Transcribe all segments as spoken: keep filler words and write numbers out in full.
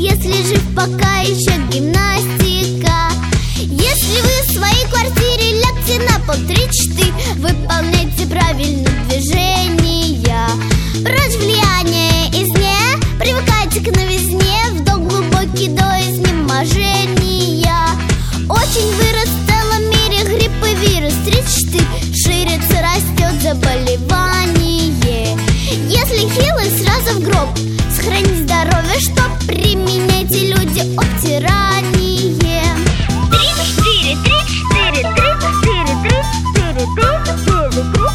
если жив пока еще гимнастика. Если вы в своей квартире, лягте на пол три-четыре, выполняйте правильно движения. Прочь влияние извне, привыкайте к новизне, вдох глубокий до изнеможения. Очень вырос в целом мире грипп и вирус. Три-четыре, ширится, растет заболевание. Если хилый, сразу в гроб, сохранить здоровье, чтоб применяйте, люди, обтирание. Три-четыре, три-четыре, три-четыре, три-четыре, три-четыре,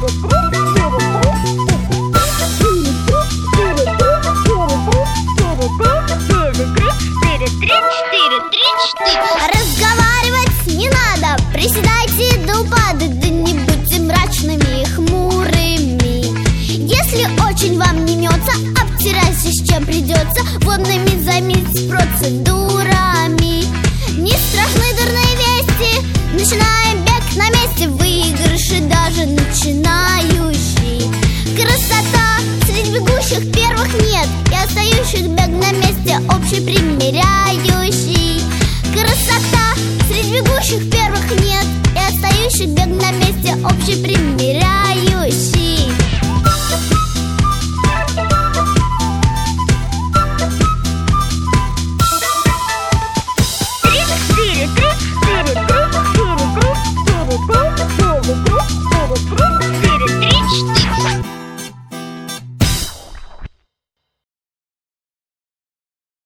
разговаривать не надо, приседайте до упада, да не будьте мрачными и хмурыми. Если очень вам не имется, обтирайся, с чем придется, водными займитесь процедурами. Не страшны дурные вести, начинаем бег на месте, выигрыши даже начинающий. Красота среди бегущих первых нет, и остающих бег на месте общий примеряющий. Красота среди бегущих первых нет, и остающих бег на месте общий примеряющий.